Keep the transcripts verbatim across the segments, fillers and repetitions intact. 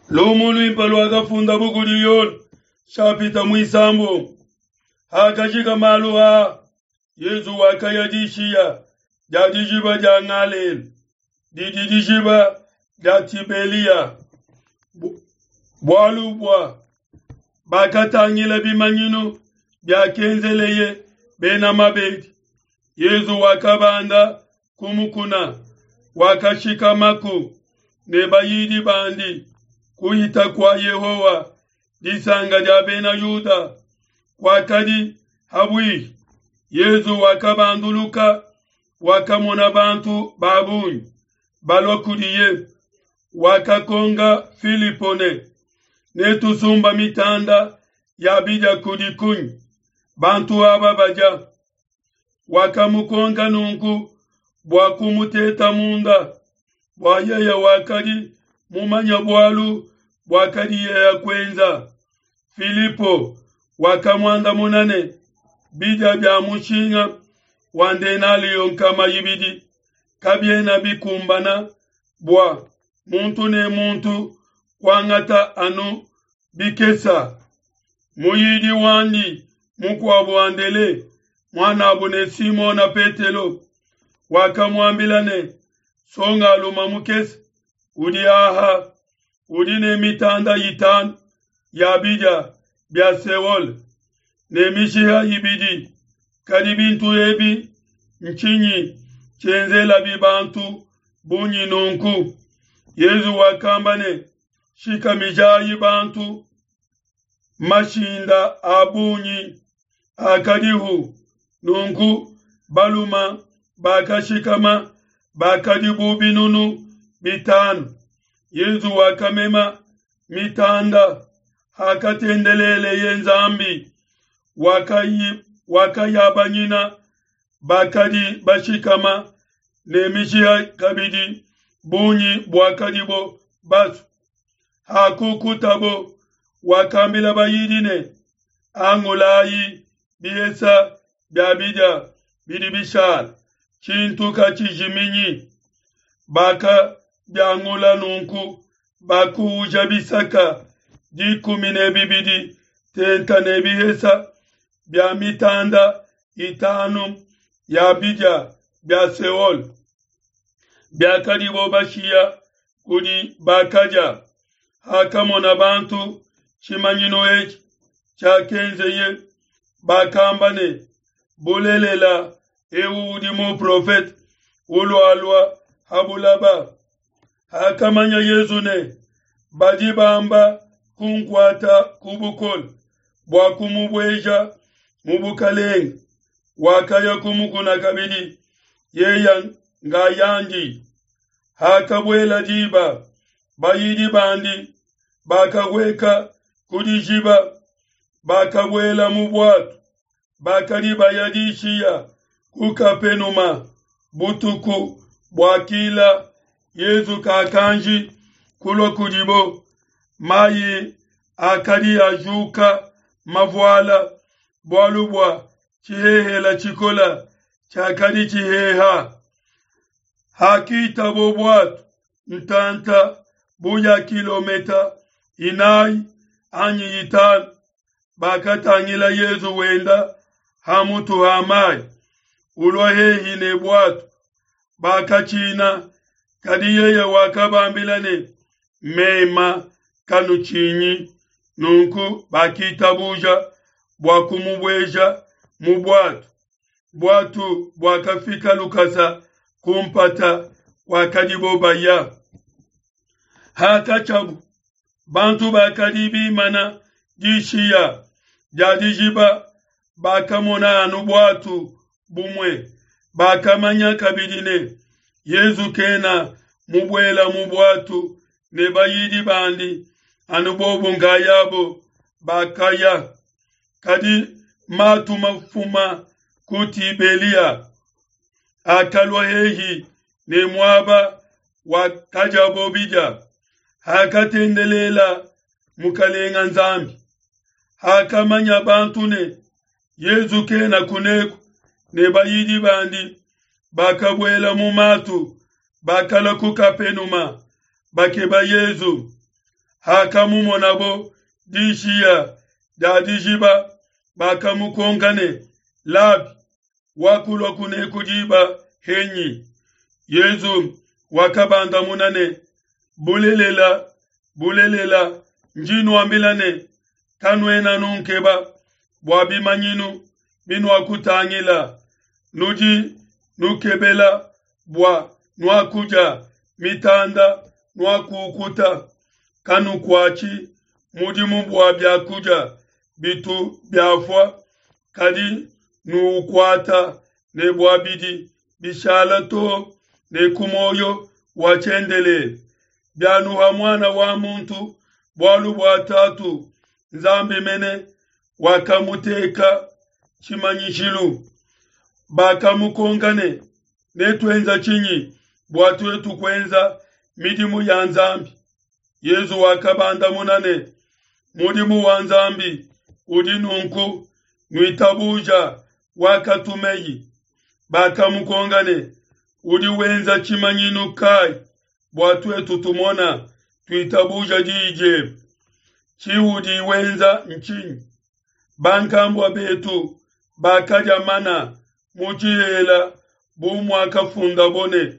Lumulu impalo akafunda bukuliyon shapita mwisambo hakashika maluha Yesu wakayadishia jadijiba jangalel didijiba jatibelia bwalubwa bakatangila bimanyino byakenzeleye bena mabedi Yesu wakabanda kumukuna wakashika maku nebayidi bandi kuita kwa Yehowa disanga jabena Yuda wakadi habwi Yesu wakabanduluka wakamona bantu babunyi balokudiye wakakonga Filipone netusumba mitanda yabija kudikunyi bantu aba baja wakamukonga nunku bwakumuteta munda bwayeya wakadi mumanya bwalu bwakadi yeya kwenza Filipo wakamwanda munane bija bya mushinga wandena liyonkama yibidi kabyena bikumbana bwa muntu ne muntu kwangata anu bikesa muyidi wandi mukwa bwandele mwana abune Simona Petelo wakamwambilane songa luma mukesa udi aha udi ne mitanda yitan yabija bya sewol ne mishiha yibidi kadibintu ebi nchinyi chenzela bibantu bunyi nunku Yesu wakambane shika mijayi bantu mashinda abunyi akadihu nunku baluma bakashikama bakadibu binunu bitanu Yesu wakamema mitanda hakatendelele yenzambi wakayi wakayabanyina bakadi bashikama nemishia kabidi bunyi bwakadibo basu hakukutabo wakambila bayidine angulayi biesa byabija bidibishal chintu kachijiminyi baka byangula nunku bakuja bisaka dikumine bibidi tenta nebihesa bya mitanda itanu yabija bya sewol bya kadibo bashia kudi bakaja hakamona bantu chimanyino eki chakenzeye bakambane bulelela eudi mu prophet ulwalwa habulaba hakamanya Yesu ne bajibamba kunkwata kubukol bwakumubweja mubukalengi wakaya kumukuna kabidi yeya ngayanji hakabwela jiba bayidi bandi bakaweka kudijiba bakabwela mubwatu bakadiba yadishia kukapenuma butuku bwakila Yesu kakanji kulwa kudibo mayi akadi ajuka mavwala bwalubwa chihehela chikola chakadi chiheha hakita bobwatu ntanta buya kilometa inai anyi yitan bakatangila Yesu wenda hamutu hamai ulwahehi ne bwatu bakachina kadiyeye wakabambilane mema kanuchinyi nunku bakita buja bwakumubweja mubwatu bwatu bwakafika lukasa kumpata wakadibo baya hakachabu bantu bakadibi mana jishia jadijiba bakamona anubwatu bumwe bakamanya kabidine Yesu kena mubwela mubwatu nebayidi bandi anubobu ngayabo bakaya kadi matu mafuma kuti belia akalwa hehi ne mwaba wakajabo bija hakatendelela mukalenga nzambi hakamanya bantu ne Yesu kena kuneku nebayidi bandi bakabwela mumatu bakala kukapenuma bakeba Yesu hakamumonabo dishiya dadijiba bakamukongane labi wakulwa kune kujiba henyi Yezu wakabanda munane bulelela bulelela njinu ambilane kanwena nunkeba bwabimanyinu binu akutangila nuji nukebela bwa nwakuja mitanda nwakukuta kanu kwachi mudimu bwa byakuja bitu byafwa kadi nukwata ne bwa bidi bishalato ne kumoyo wachendele byanu wa mwana wa muntu bwalu bwa tatu nzambi mene wakamuteka chimanyishilu bakamukongane netwenza chinyi bwatu wetu kwenza midimu ya nzambi Yezu wakabanda munane mudimu wa nzambi udinunku nwitabuja wakatumeyi bakamukongane udi wenza chimanyinu kai bwatu wetu tumona tuitabuja dije chiudi wenza nchinyi bankambwa betu bakaja mana mujihela bumu akafunda bone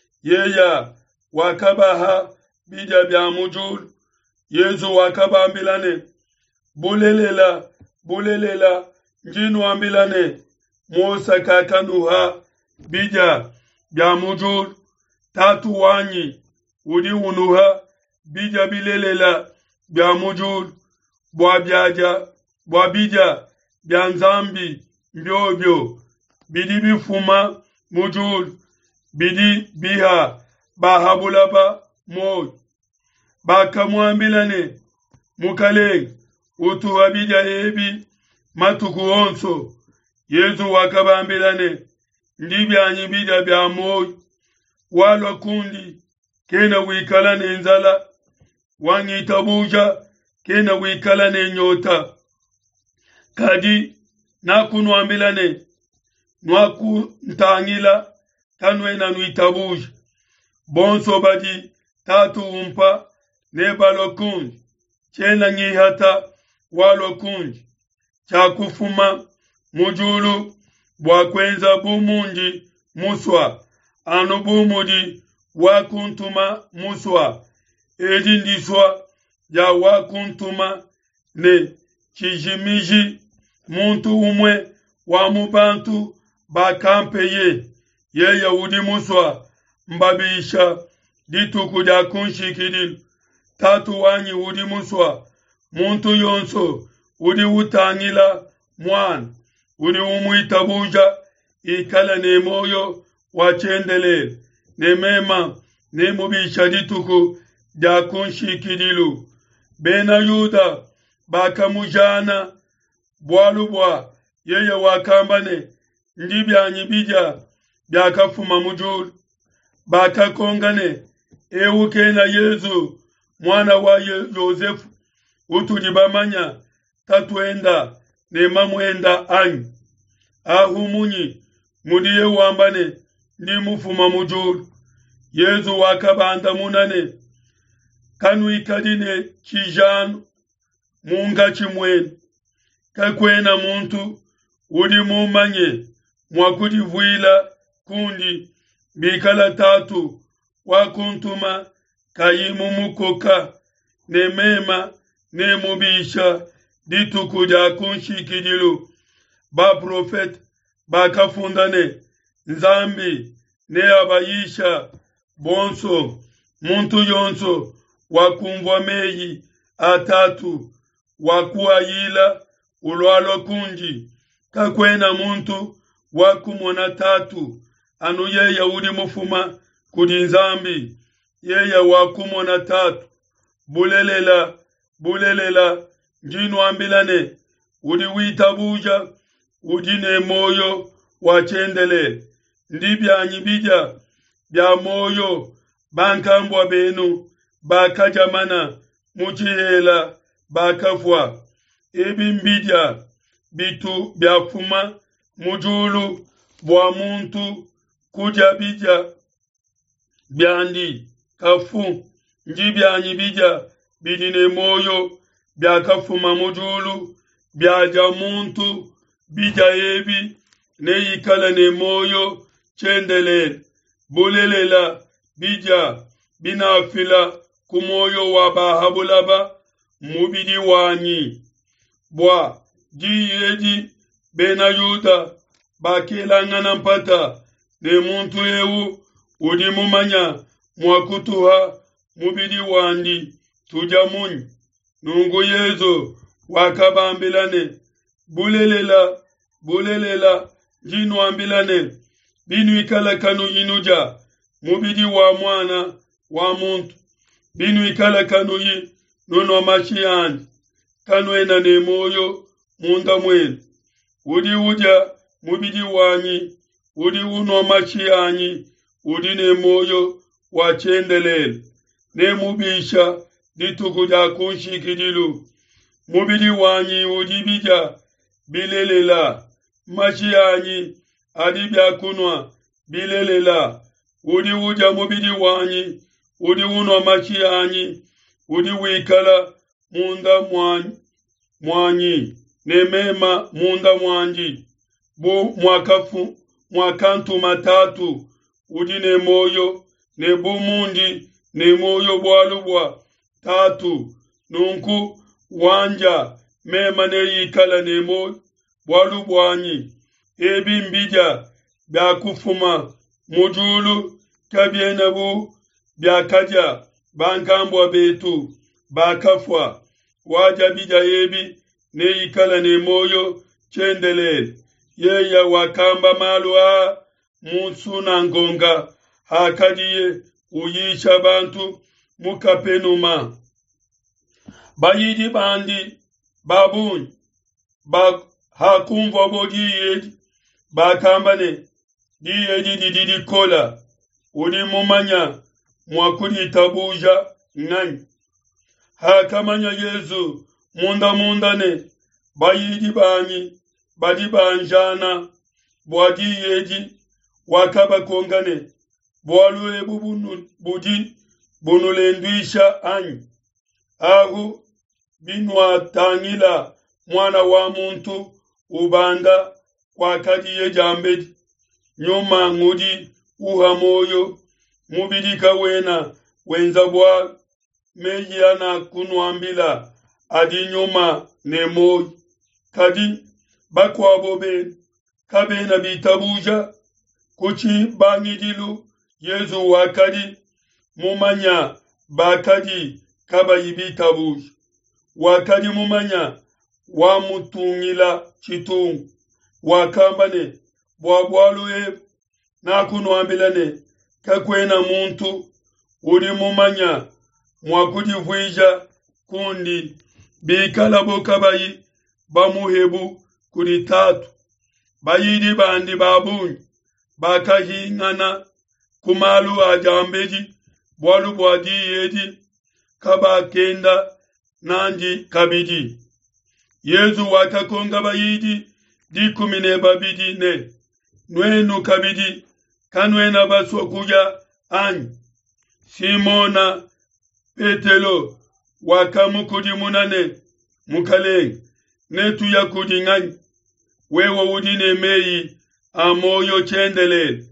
yeya wakabaha bija bya mujulu Yezu wakabambilane bulelela bulelela njinu ambilane Musa kakanuha bija bya mujulu tatu wanyi udi unuha bija bilelela bya mujulu bwa byaja bwa bija bya nzambi mbyobyo bidi bifuma mujulu bidi biha bahabulaba moyo bakamwambilane mukale utuwa bija ebi matuku onso Yezu wakabambilane ndibyanyi bija bya moyo walwa kundi kena wikala nenzala wangitabuja kena wikala nenyota kadi nakunwambilane nwaku ntangila kanwena nwitabuja bonso badi tatu umpa nebalo kunji chena nyihata walo kunji chakufuma mujulu bwakwenza bumunji muswa ano bumudi wakuntuma muswa edi ndiswa ya wakuntuma ne chijimiji muntu umwe wa mubantu bakampeye ye Yahudi muswa mbabisha dituku ja kunshikidin tatu wanyi udi muswa muntu yonso udi utangila mwana udi umuitabuja ikala ne moyo wachendele ne mema ne mubisha dituku ja kunshikidilu bena yuda bakamujana bwalubwa yeye wakambane ndibyanyi bija byakafuma mujulu bakakongane ewukena Yezu mwana wa Yosefu utulibamanya tatwenda ne mamwenda anyi ahumunyi mudiye wambane ndi mufuma mujulu Yezu wakabanda munane kanu ikadine kijanu munga chimwene kakwena muntu udi mumanye mwakudivuila kundi bikala tatu wakuntuma kayimu mukoka ne mema ne mubisha dituku ja kunshikidilu ba profet bakafundane nzambi ne abayisha bonso muntu yonso wakumvwa meyi atatu wakuayila ulwalo kunji kakwena muntu wakumona tatu anu yeya udi mufuma kudi nzambi yeya wakumona tatu bulelela bulelela njinu ambilane udi witabuja udi ne moyo wachendele ndibyanyi bija bya moyo bankambwa benu bakajamana mujihela bakafwa ebi mbija bitu byafuma mujulu bwa muntu kuja bija byandi kafu njibyanyi bija bidine moyo byakafuma mujulu byaja muntu bija ebi neyikala ne moyo chendelele bulelela bija binafila kumoyo wabahabulaba mubidi wanyi bwa jiyeji bena yuda bakilangana mpata ne muntu yewu udi mumanya mwakutuha mubidi wandi tujamunyi nungu yezo wakabambilane bulelela bulelela jinu ambilane binu ikala kanu inuja mubidi wa mwana wa muntu binu ikala kanu yi nuno mashiyani kanu ena ne moyo munda mwenu udi uja mubidi wanyi udi uno mashiyani udi ne moyo wachendelele ne mubisha ditukuja kunshikidilu mubidi wanyi udi bija bilelela mashiyani adibya kunwa bilelela udi uja mubidi wanyi udi uno mashiyani udi wikala munda mwanyi mwanyi nemema munda mwanji bu mwakafu mwakantu matatu udi ne moyo ne bumundi ne moyo bwalubwa tatu nunku wanja mema ne yikala ne moyo bwalubwanyi ebi mbija byakufuma mujulu kabyenabu byakaja bankambwa betu bakafwa waja bija ebi ne yikala ne moyo chendelele yeya wakamba malwa musuna ngonga hakadiye uyisha bantu mukapenuma bayidi bandi babun ba hakumva bogiye bakambane diye didi didi kola udi mumanya mwakudi tabuja ngani hakamanya yezu munda mundane bayidi banyi badi banjana bwadi yeji wakaba kongane bwaluwe bubunu budi bunulendwisha anyi ahu binwa tangila mwana wa muntu ubanda kwa kadiye jambedi nyuma ngudi uha moyo mubidika wena wenza bwa mejiana kunwambila adi nyuma ne moyo kadi bakwa bobe kabena bitabuja kuchi bangidilu yezu wakadi mumanya bakadi kabayi bitabuja wakadi mumanya wa mutungila chitungu wakambane bwabwaluye nakunwambilane kakwena muntu uli mumanya mwakudivwija kundi bikalabo kabayi bamuhebu kuri tatu bayidi bandi babunyi bakahingana kumalu ajambeji bwalu bwadi yeji kabakenda nandi kabidi yezu wakakonga bayidi dikumine babidi ne nwenu kabidi kanwena basokuja anyi Simona Petelo wakamukudi munane mukalengi netu ya kudingani wewo udine meyi amoyo chendelele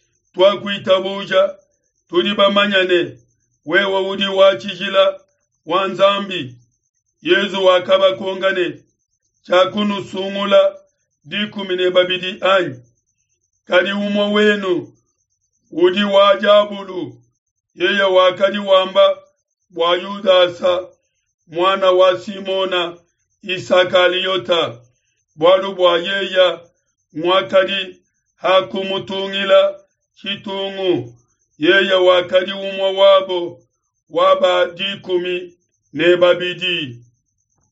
twakwitabuja tuli bamanyane wewo udi wachijila wanzambi yezu wakaba kongane chakunu sungula dikumine babidi anyi kadi umo wenu udi wajabulu yeye wakadi wamba wa Yudasa mwana wa Simona Isakaliyota bwalu bwa yeya mwakadi hakumutungila chitungu yeya wakadi umwa wabo waba dikumi ne babidi